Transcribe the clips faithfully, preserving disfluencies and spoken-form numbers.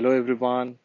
Hello everyone,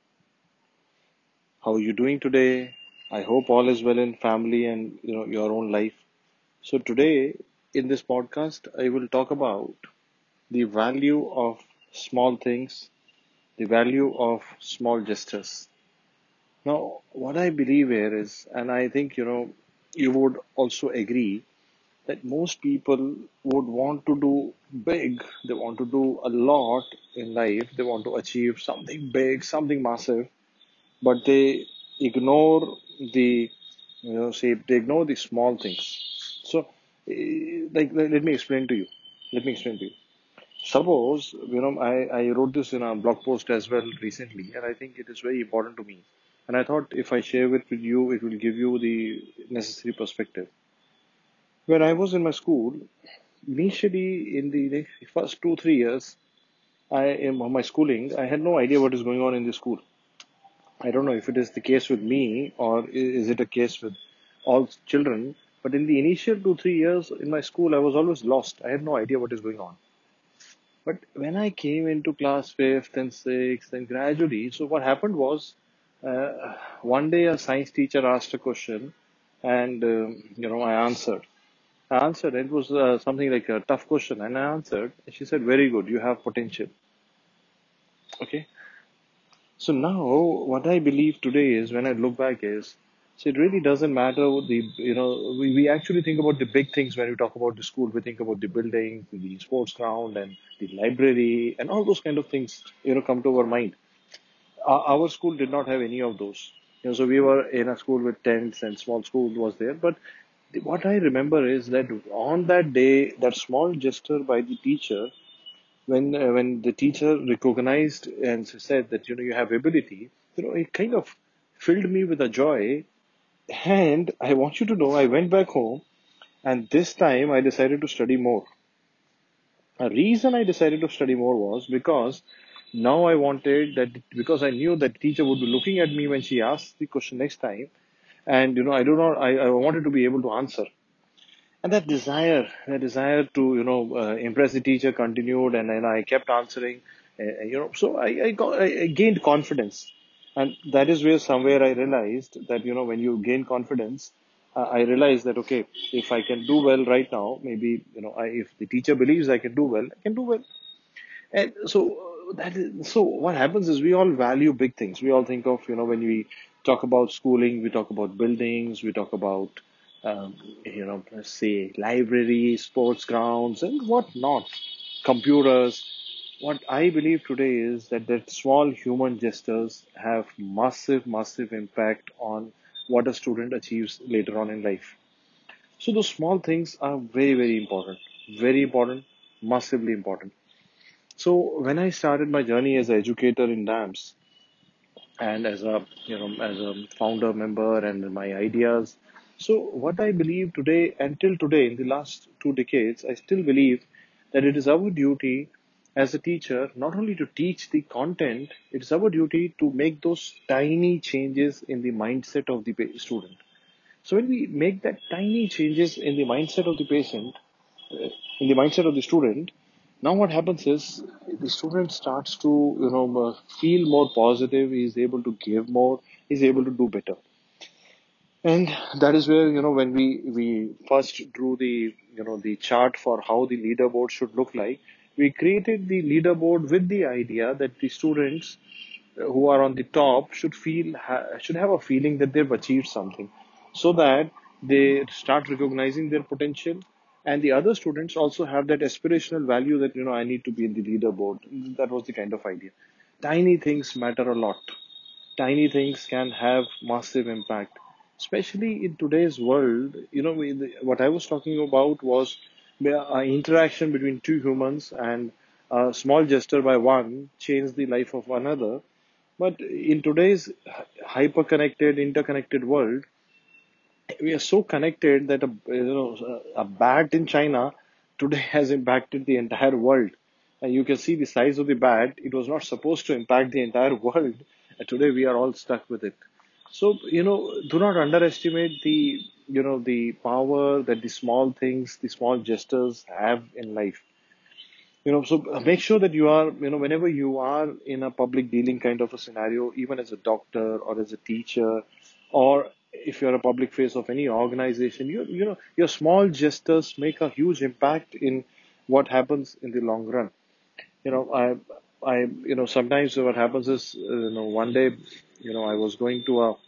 how are you doing today? I hope all is well in family and you know your own life. So today in this podcast I will talk about the value of small things, the value of small gestures. Now what I believe here is, and I think you know you would also agree that most people would want to do big, they want to do a lot in life, they want to achieve something big, something massive, but they ignore the you know say they ignore the small things. So eh, like let let me explain to you let me explain to you suppose you know i i wrote this in a blog post as well recently, and I think it is very important to me, and I thought if I share it with you it will give you the necessary perspective. When I was in my school, initially in the first two three years, I in my schooling, I had no idea what is going on in the school. I don't know if it is the case with me or i- is it a case with all children. But in the initial two, three years in my school, I was always lost. I had no idea what is going on. But when I came into class fifth and sixth and gradually, so what happened was, uh, one day a science teacher asked a question, and um, you know I answered. I answered. It was uh, something like a tough question, and I answered. And she said, "Very good. You have potential." Okay. So now, what I believe today is, when I look back, is so it really doesn't matter the you know we, we actually think about the big things when we talk about the school. We think about the building, the sports ground, and the library, and all those kind of things you know come to our mind. Our, our school did not have any of those. You know, so we were in a school with tents and small school was there. But the, what I remember is that on that day, that small gesture by the teacher, when uh, when the teacher recognized and said that you know you have ability, you know it kind of filled me with a joy. And I want you to know, I went back home, and this time I decided to study more. A reason I decided to study more was because now I wanted that, because I knew that teacher would be looking at me when she asked the question next time, and you know I do not I, I wanted to be able to answer. And that desire, that desire to you know uh, impress the teacher continued, and then I kept answering. Uh, you know, so I I, got, I I gained confidence, and that is where somewhere I realized that you know when you gain confidence, uh, I realized that okay, if I can do well right now, maybe you know I, if the teacher believes I can do well, I can do well. And so uh, that is, so what happens is we all value big things. We all think of, you know, when we talk about schooling, we talk about buildings, we talk about, um, you know, let's say libraries, sports grounds, and what not, computers. What I believe today is that that small human gestures have massive, massive impact on what a student achieves later on in life. So those small things are very, very important, very important, massively important. So when I started my journey as an educator in DAMS and as a you know as a founder member and my ideas, so what I believe today, until today, in the last two decades, I still believe that it is our duty as a teacher not only to teach the content, it is our duty to make those tiny changes in the mindset of the pa- student. So when we make that tiny changes in the mindset of the patient, uh, in the mindset of the student, now what happens is the student starts to you know uh, feel more positive. He is able to give more. He is able to do better. And that is where you know when we we first drew the you know the chart for how the leaderboard should look like. We created the leaderboard with the idea that the students uh, who are on the top should feel ha- should have a feeling that they've achieved something, so that they start recognizing their potential, and the other students also have that aspirational value that you know I need to be in the leaderboard. That was the kind of idea. Tiny things matter a lot. Tiny things can have massive impact, especially in today's world. You know, we, the, what I was talking about was an interaction between two humans, and a small gesture by one changed the life of another. But in today's hyper connected, interconnected world, we are so connected that a, you know, a bat in China today has impacted the entire world. And you can see the size of the bat. It was not supposed to impact the entire world. And today we are all stuck with it. So, you know, do not underestimate the, you know, the power that the small things, the small gestures have in life. You know, so uh, make sure that you are, you know, whenever you are in a public dealing kind of a scenario, even as a doctor or as a teacher, or if you're a public face of any organization, you you know, your small gestures make a huge impact in what happens in the long run. You know, I, I, you know, sometimes what happens is, uh, you know, one day, you know, I was going to a,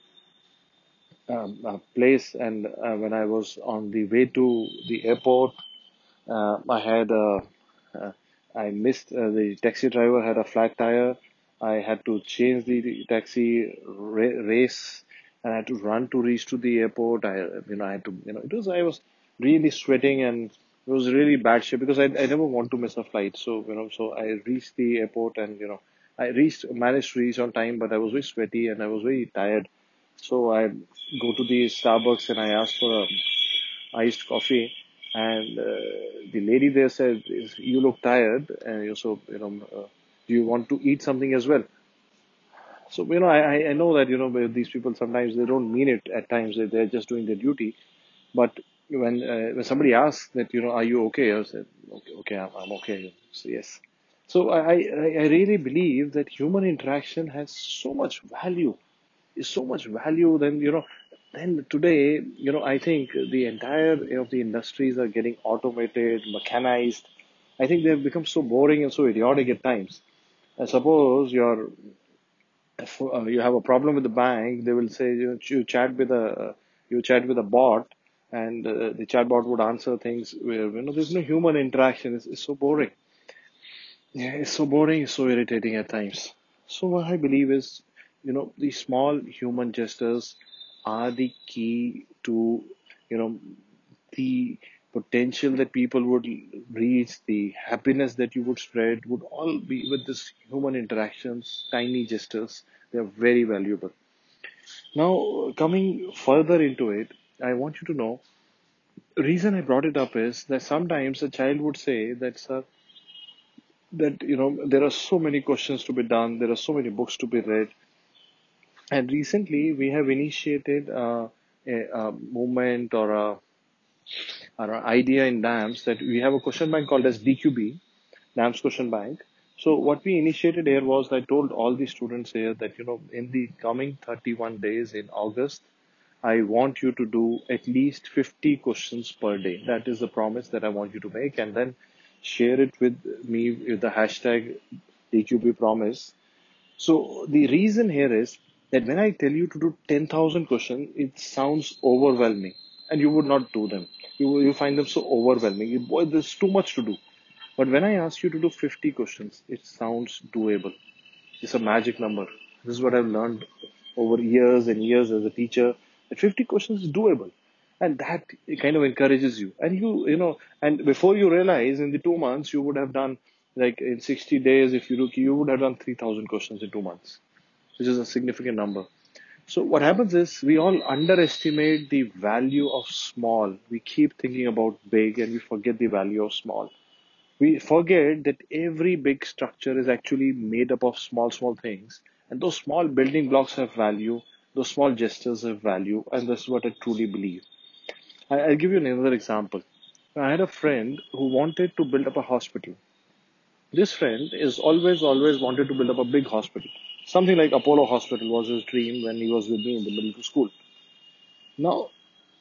um, a place, and uh, when I was on the way to the airport, uh, I had a, uh, I missed uh, the taxi driver had a flat tire. I had to change the, the taxi ra- race, and I had to run to reach to the airport. I, you know, I had to, you know, it was I was really sweating, and it was really bad shape because I I never want to miss a flight. So you know, so I reached the airport, and you know, I reached managed to reach on time, but I was very sweaty and I was very tired. So I go to the Starbucks and I asked for a iced coffee, and uh, the lady there said, "You look tired, and you so you know, uh, do you want to eat something as well?" So you know, I I I know that you know these people sometimes they don't mean it at times. They they're just doing their duty. But when uh, when somebody asks that you know, "Are you okay?" I said, "Okay, okay, I'm, I'm okay." So yes. So I, I I really believe that human interaction has so much value is so much value. Then you know then today you know I think the entire of the industries are getting automated, mechanized. I think they've become so boring and so idiotic at times. I suppose you're if, uh, you have a problem with the bank, they will say you, you chat with a you chat with a bot, and uh, the chatbot would answer things where you know there's no human interaction. It's, it's so boring. Yeah, it's so boring, it's so irritating at times. So what I believe is, you know, these small human gestures are the key to, you know, the potential that people would reach, the happiness that you would spread would all be with this human interactions, tiny gestures. They are very valuable. Now, coming further into it, I want you to know, reason I brought it up is that sometimes a child would say that, sir, that you know there are so many questions to be done, there are so many books to be read, and recently we have initiated uh, a, a movement or a, or an idea in dams that we have a question bank called as D Q B, dams question bank. So what we initiated here was I told all the students here that you know in the coming thirty-one days in August, I want you to do at least fifty questions per day. That is the promise that I want you to make, and then share it with me with the hashtag D Q B promise. So the reason here is that when I tell you to do ten thousand questions, it sounds overwhelming and you would not do them. You, you find them so overwhelming. You- Boy, there's too much to do. But when I ask you to do fifty questions, it sounds doable. It's a magic number. This is what I've learned over years and years as a teacher. That fifty questions is doable. And that kind of encourages you. And you, you know, and before you realize in the two months, you would have done like in sixty days, if you look, you would have done three thousand questions in two months, which is a significant number. So what happens is we all underestimate the value of small. We keep thinking about big and we forget the value of small. We forget that every big structure is actually made up of small, small things. And those small building blocks have value. Those small gestures have value. And that's what I truly believe. I, I'll give you another example. I had a friend who wanted to build up a hospital. This friend is always, always wanted to build up a big hospital. Something like Apollo Hospital was his dream when he was with me in the middle school. Now,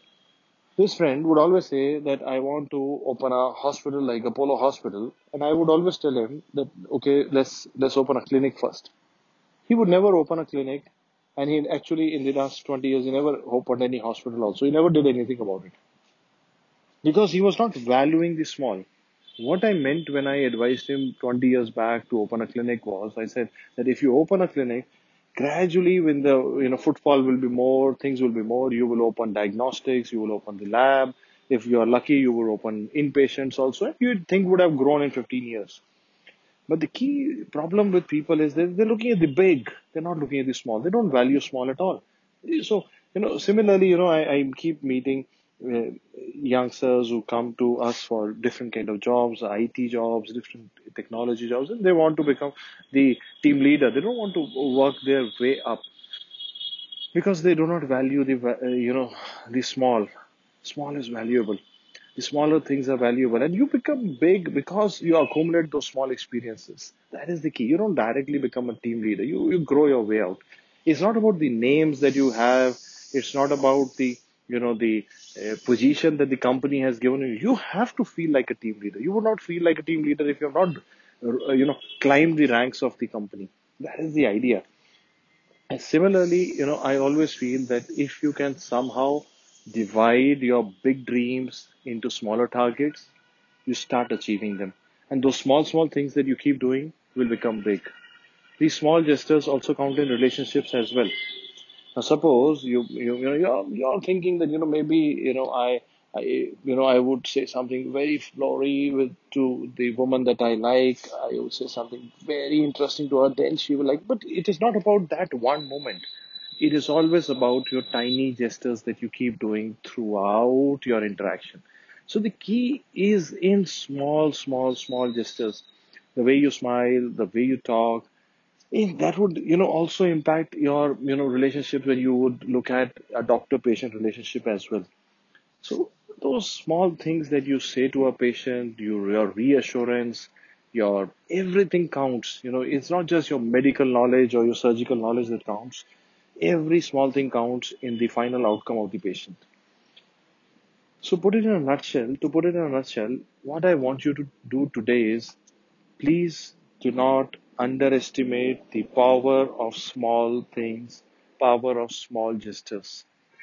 this friend would always say that I want to open a hospital like Apollo Hospital, and I would always tell him that okay, let's let's open a clinic first. He would never open a clinic, and he actually in the last twenty years he never opened any hospital. Also, he never did anything about it because he was not valuing the small. What I meant when I advised him twenty years back to open a clinic was I said that if you open a clinic, gradually when the you know footfall will be more, things will be more, you will open diagnostics, you will open the lab. If you are lucky, you will open inpatients also. And you think would have grown in fifteen years. But the key problem with people is that they're looking at the big. They're not looking at the small. They don't value small at all. So, you know, similarly, you know, I, I keep meeting uh, youngsters who come to us for different kind of jobs, I T jobs, different technology jobs, and they want to become the team leader. They don't want to work their way up because they do not value the, va- uh, you know, the small. Small is valuable. The smaller things are valuable, and you become big because you accumulate those small experiences. That is the key. You don't directly become a team leader. You you grow your way out. It's not about the names that you have. It's not about the you know the uh, position that the company has given you. You have to feel like a team leader. You would not feel like a team leader if you have not uh, you know climbed the ranks of the company. That is the idea. And similarly, you know, I always feel that if you can somehow divide your big dreams into smaller targets, you start achieving them. And those small, small things that you keep doing will become big. These small gestures also count in relationships as well. Now, suppose you you you know you're you're thinking that you know maybe you know I I you know I would say something very flowery with to the woman that I like. I would say something very interesting to her. Then she will like. But it is not about that one moment. It is always about your tiny gestures that you keep doing throughout your interaction. So the key is in small, small, small gestures. The way you smile, the way you talk, Eh, that would, you know, also impact your, you know, relationship when you would look at a doctor-patient relationship as well. So those small things that you say to a patient, your, your reassurance, your everything counts. You know, it's not just your medical knowledge or your surgical knowledge that counts. Every small thing counts in the final outcome of the patient. So put it in a nutshell, to put it in a nutshell, what I want you to do today is please do not underestimate the power of small things, power of small gestures.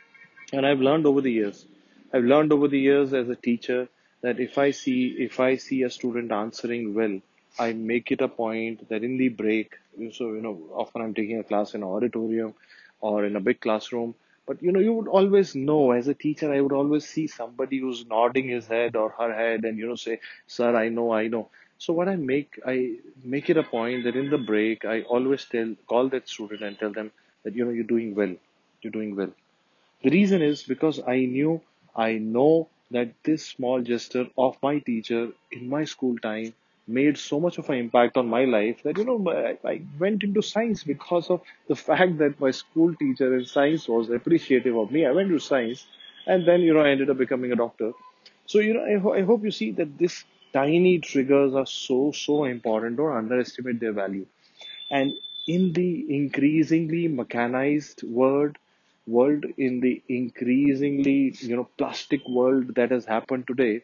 And I've learned over the years, I've learned over the years as a teacher that if I see if I see a student answering well, I make it a point that in the break, so you know, often I'm taking a class in an auditorium or in a big classroom. But you know, you would always know as a teacher, I would always see somebody who's nodding his head or her head and you know say, "Sir, I know, I know." So what I make I make it a point that in the break, I always tell call that student and tell them that you know you're doing well, you're doing well. The reason is because I knew, I know that this small gesture of my teacher in my school time made so much of an impact on my life that, you know, I, I went into science because of the fact that my school teacher in science was appreciative of me. I went to science and then, you know, I ended up becoming a doctor. So, you know, I, ho- I hope you see that this tiny triggers are so, so important. Don't underestimate their value. And in the increasingly mechanized world, world in the increasingly you know plastic world that has happened today,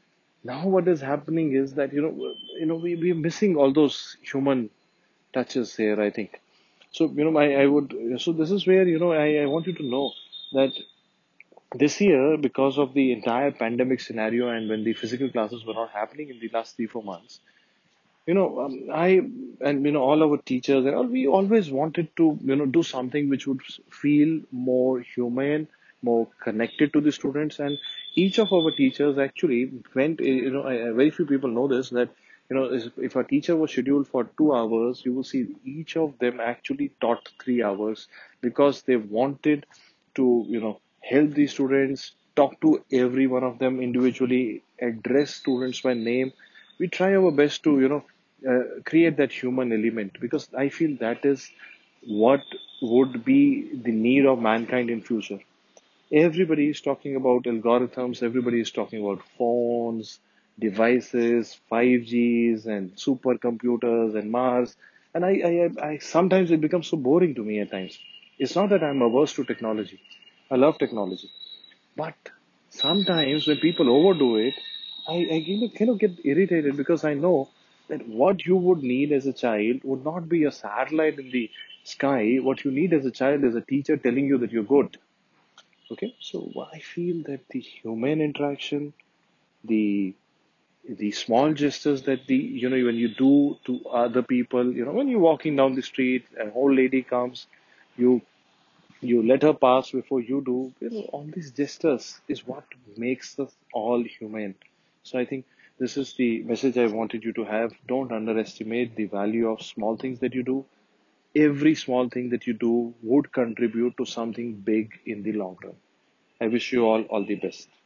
now what is happening is that you know you know we we're missing all those human touches here. I think so. You know, I I would so this is where you know I I want you to know that this year because of the entire pandemic scenario and when the physical classes were not happening in the last three four months, you know, um, I and you know all our teachers and all we always wanted to you know do something which would feel more human, more connected to the students, and each of our teachers actually went. eh, You know, I, I- very few people know this that you know is- if a teacher was scheduled for two hours, you will see each of them actually taught three hours because they wanted to you know help the students, talk to every one of them individually, address students by name. We try our best to you know uh, create that human element because I feel that is what would be the need of mankind in future. Everybody is talking about algorithms, everybody is talking about phones, devices, five Gs and supercomputers and Mars. And I, I, I sometimes it becomes so boring to me at times. It's not that I'm averse to technology. I love technology. But sometimes when people overdo it, I, I you know, kind of get irritated because I know that what you would need as a child would not be a satellite in the sky. What you need as a child is a teacher telling you that you're good. Okay, so I feel that the human interaction, the the small gestures that the you know when you do to other people, you know when you're walking down the street, an old lady comes, you you let her pass before you do. You know, all these gestures is what makes us all human. So I think this is the message I wanted you to have. Don't underestimate the value of small things that you do. Every small thing that you do would contribute to something big in the long run. I wish you all all the best.